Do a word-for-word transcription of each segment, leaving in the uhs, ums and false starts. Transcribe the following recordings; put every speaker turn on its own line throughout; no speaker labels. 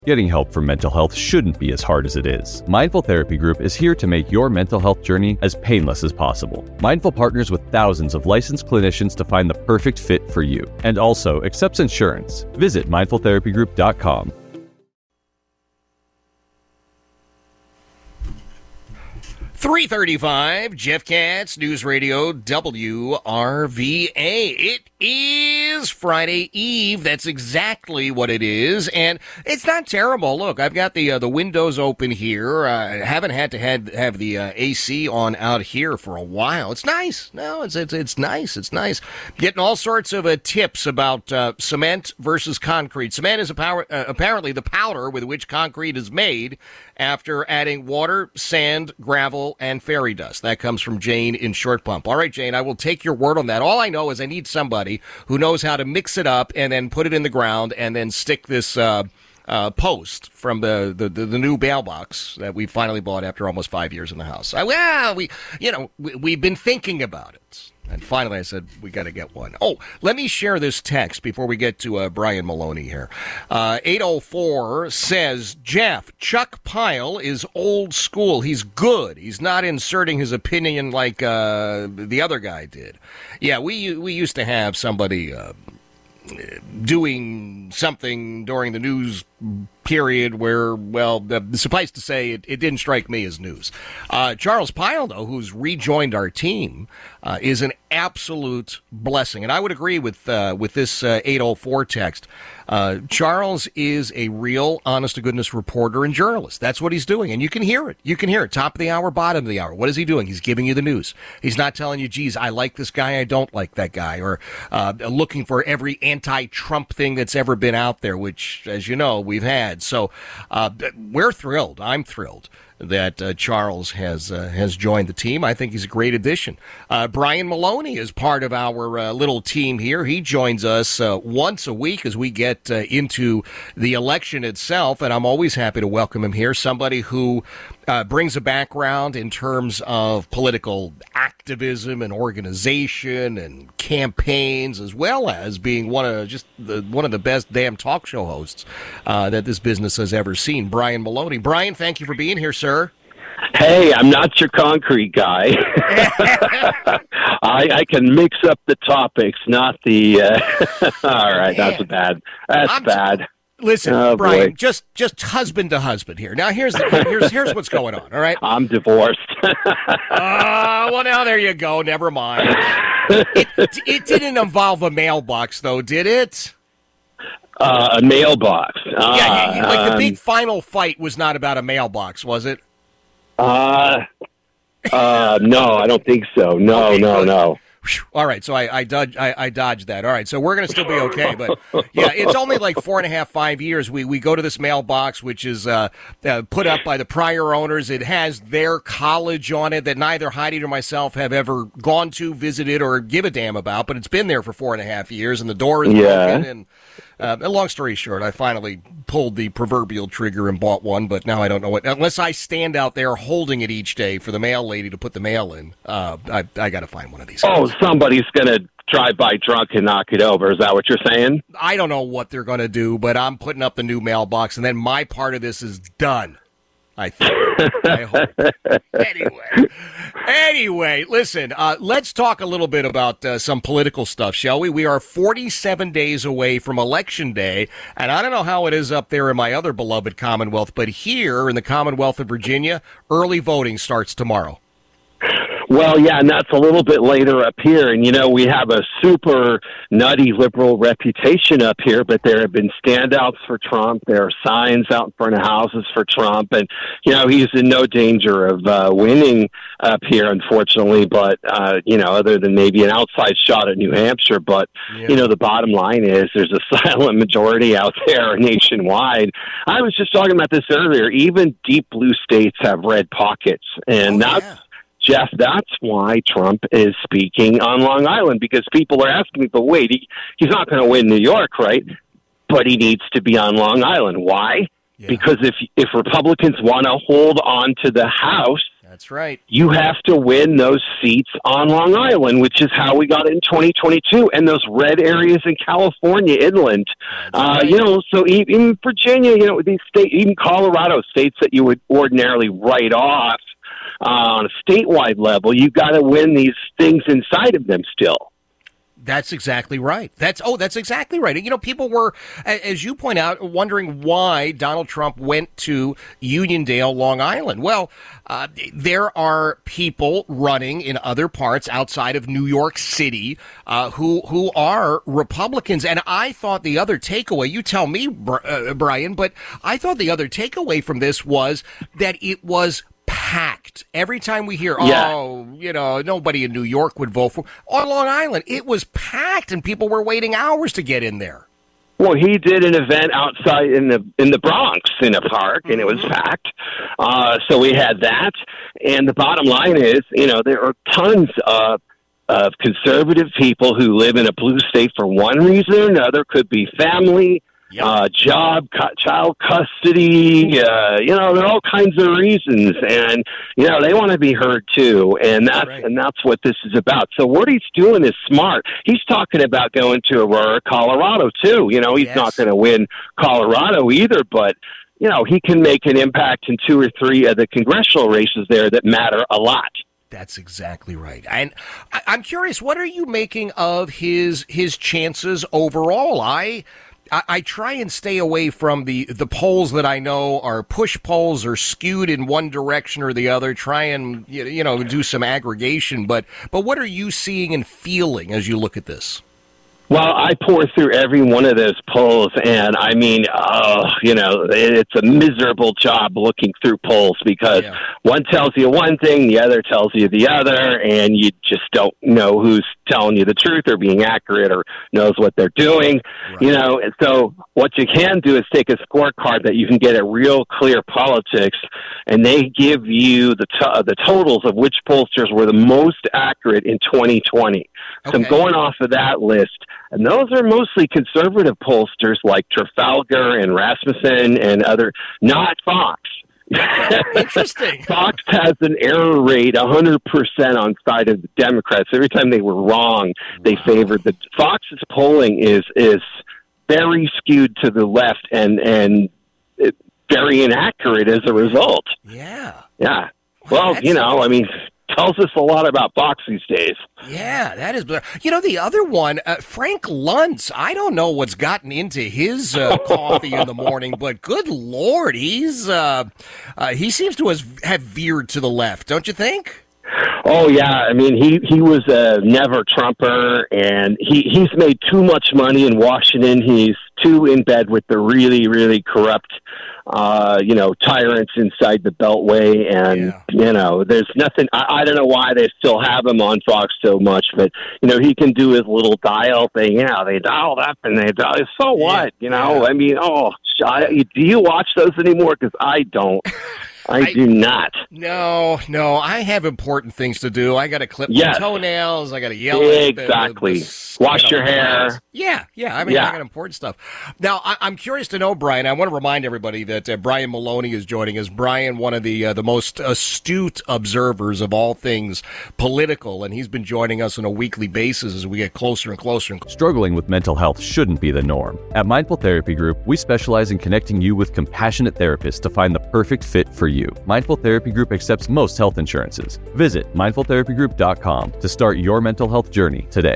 Getting help for mental health shouldn't be as hard as it is. Mindful Therapy Group is here to make your mental health journey as painless as possible. Mindful partners with thousands of licensed clinicians to find the perfect fit for you, and also accepts insurance. Visit mindful therapy group dot com.
three thirty-five, Jeff Katz, News Radio W R V A. It is Friday Eve. That's exactly what it is, and it's not terrible. Look, I've got the uh, the windows open here. I uh, haven't had to had, have the uh, A C on out here for a while. It's nice. No, it's it's it's nice. It's nice. Getting all sorts of uh, tips about uh, cement versus concrete. Cement is a power, uh, apparently the powder with which concrete is made after adding water, sand, gravel, and fairy dust. That comes from Jane in Short Pump. All right, Jane, I will take your word on that. All I know is I need somebody who knows how to mix it up and then put it in the ground and then stick this uh, uh, post from the, the, the, the new mailbox that we finally bought after almost five years in the house. I, well, we, you know, we, we've been thinking about it. And finally, I said, we got to get one. Oh, let me share this text before we get to uh, Brian Maloney here. Uh, eight oh four says, Jeff, Chuck Pyle is old school. He's good. He's not inserting his opinion like uh, the other guy did. Yeah, we we used to have somebody uh, doing something during the news period where, well, uh, suffice to say, it, it didn't strike me as news. Uh, Charles Pyle, though, who's rejoined our team, uh, is an absolute blessing. And I would agree with uh, with this uh, eight oh four text. Uh, Charles is a real, honest-to-goodness reporter and journalist. That's what he's doing, and you can hear it. You can hear it. Top of the hour, bottom of the hour. What is he doing? He's giving you the news. He's not telling you, geez, I like this guy, I don't like that guy, or uh, looking for every anti-Trump thing that's ever been out there, which, as you know, we've had. So uh, we're thrilled. I'm thrilled that uh, Charles has uh, has joined the team. I think he's a great addition. Uh, Brian Maloney is part of our uh, little team here. He joins us uh, once a week as we get uh, into the election itself, and I'm always happy to welcome him here. Somebody who uh, brings a background in terms of political activism and organization and campaigns, as well as being one of just the, one of the best damn talk show hosts uh, that this business has ever seen. Brian Maloney. Brian, thank you for being here, sir.
Hey, I'm not your concrete guy. I, I can mix up the topics, not the. Uh... All right, that's bad. That's
I'm
bad.
T- Listen,
oh,
Brian,
boy.
just just husband to husband here. Now, here's the, here's here's what's going on. All right,
I'm divorced.
uh, well, now there you go. Never mind. It, it didn't involve a mailbox, though, did it?
Uh, a mailbox. Uh,
yeah, yeah, like
um,
the big final fight was not about a mailbox, was it?
Uh, uh, no, I don't think so. No,
okay,
no,
good.
no.
All right, so I I, dodge, I I dodged that. All right, so we're going to still be okay. But, yeah, it's only like four and a half, five years. We we go to this mailbox, which is uh, uh, put up by the prior owners. It has their college on it that neither Heidi nor myself have ever gone to, visited, or give a damn about. But it's been there for four and a half years, and the door is
Yeah.
broken. And uh, long story short, I finally pulled the proverbial trigger and bought one, but now I don't know what. Unless I stand out there holding it each day for the mail lady to put the mail in, uh, I, I got to find one of these.
Oh, somebody's going to drive by drunk and knock it over. Is that what you're saying?
I don't know what they're going to do, but I'm putting up the new mailbox, and then my part of this is done. I think. I hope. Anyway, anyway, listen. Uh, let's talk a little bit about uh, some political stuff, shall we? We are forty-seven days away from Election Day, and I don't know how it is up there in my other beloved Commonwealth, but here in the Commonwealth of Virginia, early voting starts tomorrow.
Well, yeah, and that's a little bit later up here. And, you know, we have a super nutty liberal reputation up here, but there have been standouts for Trump. There are signs out in front of houses for Trump. And, you know, he's in no danger of uh, winning up here, unfortunately, but, uh, you know, other than maybe an outside shot at New Hampshire. But, yeah. you know, the bottom line is there's a silent majority out there nationwide. I was just talking about this earlier. Even deep blue states have red pockets. And
oh,
that's...
Yeah.
Jeff, that's why Trump is speaking on Long Island, because people are asking me, but wait, he, he's not going to win New York, right? But he needs to be on Long Island. Why? Yeah. Because if if Republicans want to hold on to the House,
That's right.
You have to win those seats on Long Island, which is how we got it in twenty twenty-two, and those red areas in California, inland. Uh,
right.
You know, so even Virginia, you know, these state, even Colorado, states that you would ordinarily write off uh, on a statewide level, you got to win these things inside of them still.
That's exactly right. That's oh, that's exactly right. You know, people were, as you point out, wondering why Donald Trump went to Uniondale, Long Island. Well, uh, there are people running in other parts outside of New York City uh, who who are Republicans, and I thought the other takeaway. You tell me, uh, Brian, but I thought the other takeaway from this was that it was packed. Every time we hear,
yeah.
oh, you know, nobody in New York would vote for, on Long Island, it was packed and people were waiting hours to get in there.
Well, he did an event outside in the in the Bronx in a park, and it was packed. Uh, so we had that. And the bottom line is, you know, there are tons of of conservative people who live in a blue state for one reason or another. Could be family, Yep. Uh, job, cu- child custody, uh, you know, there are all kinds of reasons, and you know they want to be heard too, and that's
right.
and that's what this is about. So what he's doing is smart. He's talking about going to Aurora, Colorado too. You know, he's
yes.
not going to win Colorado either, but you know he can make an impact in two or three of the congressional races there that matter a lot.
That's exactly right. And I- I'm curious, what are you making of his his chances overall? I. I, I try and stay away from the, the polls that I know are push polls or skewed in one direction or the other. Try and, you know, do some aggregation. But but what are you seeing and feeling as you look at this?
Well, I pour through every one of those polls, and I mean, oh, you know, it's a miserable job looking through polls because yeah. one tells you one thing, the other tells you the other, and you just don't know who's telling you the truth or being accurate or knows what they're doing, right. you know. And so what you can do is take a scorecard that you can get a real clear politics, and they give you the to- the totals of which pollsters were the most accurate in twenty twenty. Okay. So I'm going off of that list. And those are mostly conservative pollsters like Trafalgar and Rasmussen and other, not Fox.
Interesting.
Fox has an error rate one hundred percent on side of the Democrats. Every time they were wrong, they wow. favored the Fox's polling is is very skewed to the left and and it, very inaccurate as a result.
Yeah.
Yeah. Well, well you know, I mean, tells us a lot about Fox these days.
Yeah, that is. You know, the other one, uh, Frank Luntz, I don't know what's gotten into his uh, coffee in the morning, but good Lord, he's uh, uh, he seems to has, have veered to the left, don't you think?
Oh, yeah. I mean, he, he was a never Trumper, and he, he's made too much money in Washington. He's too in bed with the really, really corrupt, uh, you know, tyrants inside the Beltway. And, yeah. you know, there's nothing, I, I don't know why they still have him on Fox so much, but, you know, he can do his little dial thing. Yeah, they dialed up and they dialed. So what? Yeah. You know, yeah. I mean, oh, I, do you watch those anymore? Because I don't. I, I do not.
No, no. I have important things to do. I got to clip
yes.
my toenails. I got to yell.
Exactly.
At the, the,
Wash
you know,
your hair.
Yeah, yeah. I mean,
yeah.
I got important stuff. Now, I, I'm curious to know, Brian. I want to remind everybody that uh, Brian Maloney is joining us. Brian, one of the uh, the most astute observers of all things political, and he's been joining us on a weekly basis as we get closer and closer. And closer.
Struggling with mental health shouldn't be the norm. At Mindful Therapy Group, we specialize in connecting you with compassionate therapists to find the perfect fit for you. Mindful Therapy Group accepts most health insurances. Visit mindful therapy group dot com to start your mental health journey today.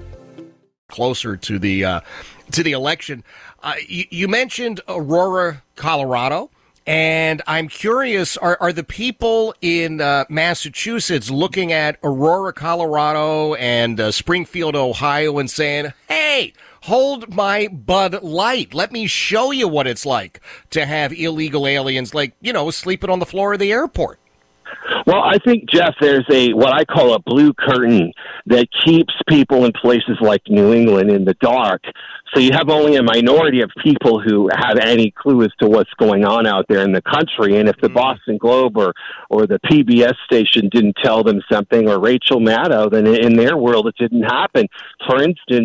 Closer to the uh, to the election, uh, you, you mentioned Aurora, Colorado, and I'm curious: are are the people in uh, Massachusetts looking at Aurora, Colorado, and uh, Springfield, Ohio, and saying, "Hey, hold my Bud Light. Let me show you what it's like to have illegal aliens, like, you know, sleeping on the floor of the airport"?
Well, I think, Jeff, there's a what I call a blue curtain that keeps people in places like New England in the dark. So you have only a minority of people who have any clue as to what's going on out there in the country. And if the mm. Boston Globe or, or the P B S station didn't tell them something, or Rachel Maddow, then in their world it didn't happen. For instance,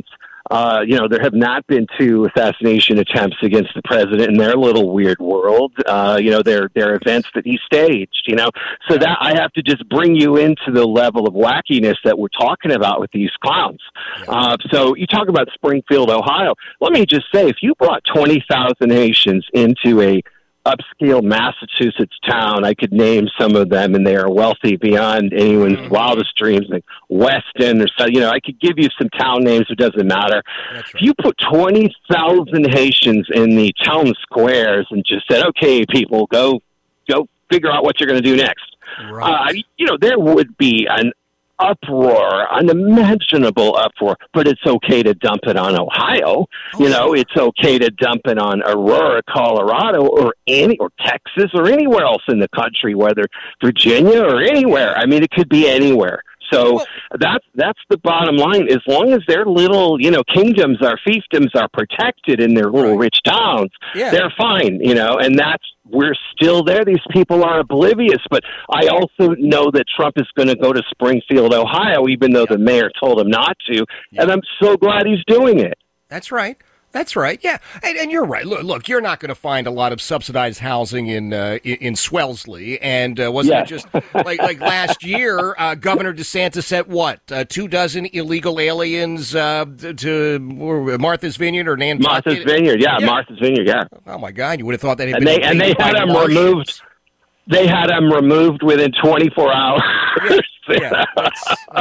Uh, you know, there have not been two assassination attempts against the president in their little weird world. Uh, you know, they're, they're events that he staged, you know. So that I have to just bring you into the level of wackiness that we're talking about with these clowns. Uh, so you talk about Springfield, Ohio. Let me just say, if you brought twenty thousand Haitians into a upscale Massachusetts town, I could name some of them, and they are wealthy beyond anyone's mm-hmm. wildest dreams, like Weston or so. You know, I could give you some town names. It doesn't matter. Right. If you put twenty thousand Haitians in the town squares and just said, "Okay, people, go, go, figure out what you're going to do next," right. uh, you know, there would be an uproar, unimaginable uproar, but it's okay to dump it on Ohio. Oh, you know, it's okay to dump it on Aurora, Colorado, or any, or Texas, or anywhere else in the country, whether Virginia or anywhere. I mean, it could be anywhere. So well, that's that's the bottom line. As long as their little, you know, kingdoms, our fiefdoms are protected in their little right. rich towns, yeah. they're fine, you know, and that's, we're still there. These people are oblivious. But I also know that Trump is going to go to Springfield, Ohio, even though yeah. the mayor told him not to. Yeah. And I'm so glad he's doing it.
That's right. That's right. Yeah, and, and you're right. Look, look, you're not going to find a lot of subsidized housing in uh, in, in Swellesley. And uh, wasn't yes. it just like like last year, uh, Governor DeSantis sent what uh, two dozen illegal aliens uh, to Martha's Vineyard or Nantucket?
Martha's Vineyard, yeah, yeah, Martha's Vineyard, yeah.
Oh my God, you would have thought that had
and
been
they and they had them removed. They had them removed within twenty-four hours.
Yeah. Yeah, oh.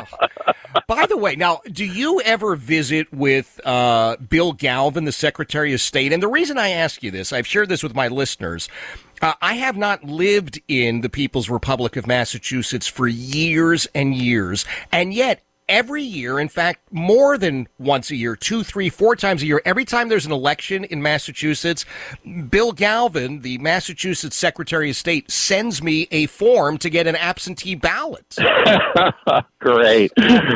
By the way, now, do you ever visit with uh, Bill Galvin, the Secretary of State? And the reason I ask you this, I've shared this with my listeners. Uh, I have not lived in the People's Republic of Massachusetts for years and years, and yet every year, in fact, more than once a year, two, three, four times a year, every time there's an election in Massachusetts, Bill Galvin, the Massachusetts Secretary of State, sends me a form to get an absentee ballot.
Great.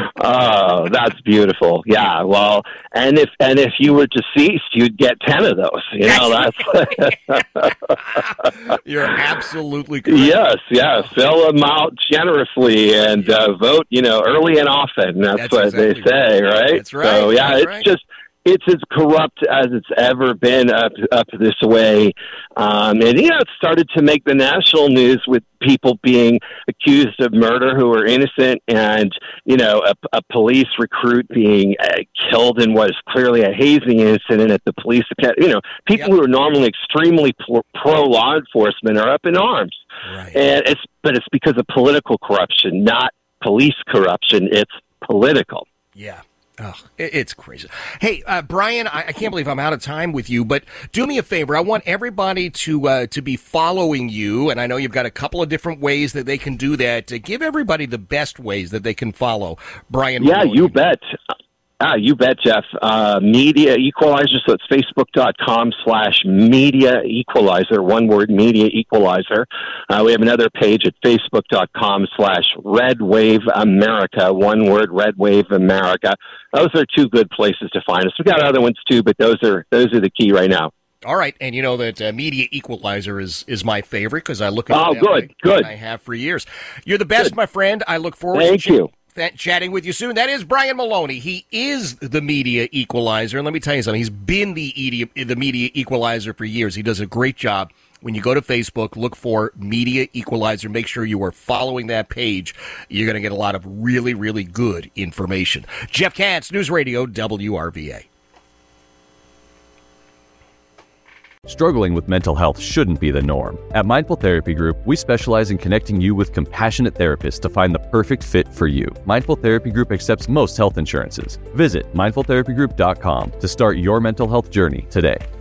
Oh, that's beautiful. Yeah, well, and if and if you were deceased, you'd get ten of those. You know, that's...
You're absolutely correct.
Yes, yes. Fill them out generously and uh, vote, you know, early and often. That's, that's what exactly they say, right?
That's right.
So, yeah,
that's
it's
right.
just, it's as corrupt as it's ever been up up this way. Um, and, you know, it started to make the national news with people being accused of murder who are innocent and, you know, a, a police recruit being uh, killed in what is clearly a hazing incident at the police academy. You know, people yep. who are normally extremely pro, pro law enforcement are up in arms. Right. And it's, but it's because of political corruption, not police corruption. It's political.
Yeah. Oh, it's crazy. Hey, uh, Brian, I, I can't believe I'm out of time with you, but do me a favor. I want everybody to uh, to be following you, and I know you've got a couple of different ways that they can do that. Uh, give everybody the best ways that they can follow Brian
Yeah,
Maloney.
You bet. Ah, you bet, Jeff. Uh, Media Equalizer, so it's facebook.com slash Media Equalizer, one word, Media Equalizer. Uh, we have another page at facebook.com slash Red Wave America, one word, Red Wave America. Those are two good places to find us. We've got other ones too, but those are those are the key right now.
All right, and you know that uh, Media Equalizer is, is my favorite because I look at
oh,
it
good,
way,
good.
I have for years. You're the best, good. My friend. I look forward
Thank
to
you.
Ch- chatting with you soon. That is Brian Maloney. He is the Media Equalizer, and let me tell you something. He's been the e- the Media Equalizer for years. He does a great job. When you go to Facebook, look for Media Equalizer. Make sure you are following that page. You're going to get a lot of really, really good information. Jeff Katz, News Radio, W R V A.
Struggling with mental health shouldn't be the norm. At Mindful Therapy Group, we specialize in connecting you with compassionate therapists to find the perfect fit for you. Mindful Therapy Group accepts most health insurances. Visit mindful therapy group dot com to start your mental health journey today.